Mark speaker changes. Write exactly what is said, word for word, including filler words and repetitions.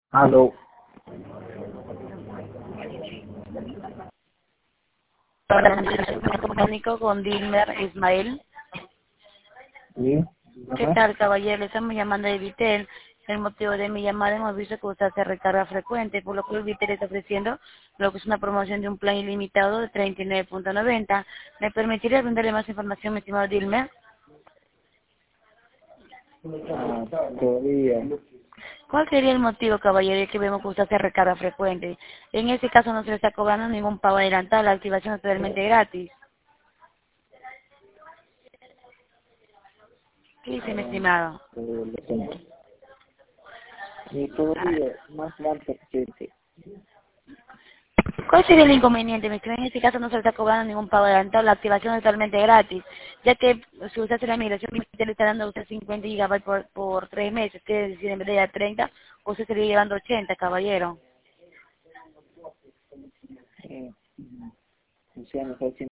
Speaker 1: Aló.
Speaker 2: Me comunico con Dilmer Ismael.
Speaker 1: Sí,
Speaker 2: ¿Qué
Speaker 1: dígame.
Speaker 2: tal, caballero? Le estamos llamando de Vitel. El motivo de mi llamada, hemos visto que usted hace recarga frecuente, por lo que Vitel está ofreciendo lo que es una promoción de un plan ilimitado de treinta y nueve punto noventa. ¿Me permitiría brindarle más información, mi estimado Dilmer?
Speaker 1: Ah, todavía.
Speaker 2: ¿Cuál sería el motivo, caballero, que vemos que usted hace recarga frecuente? En este caso no se le está cobrando ningún pago adelantado, la activación es totalmente gratis. ¿Qué dice, mi
Speaker 1: Ah,
Speaker 2: estimado?
Speaker 1: pero lo siento. Y todavía más mal presente.
Speaker 2: ¿Cuál sería el inconveniente? Me en este caso no se le está cobrando ningún pago adelantado, la activación es totalmente gratis, ya que si usted hace la migración, usted le está dando a usted cincuenta gigabytes por, por tres meses, quiere decir, en vez de dar treinta, usted estaría llevando ochenta, caballero.
Speaker 1: Eh, o sea, mejor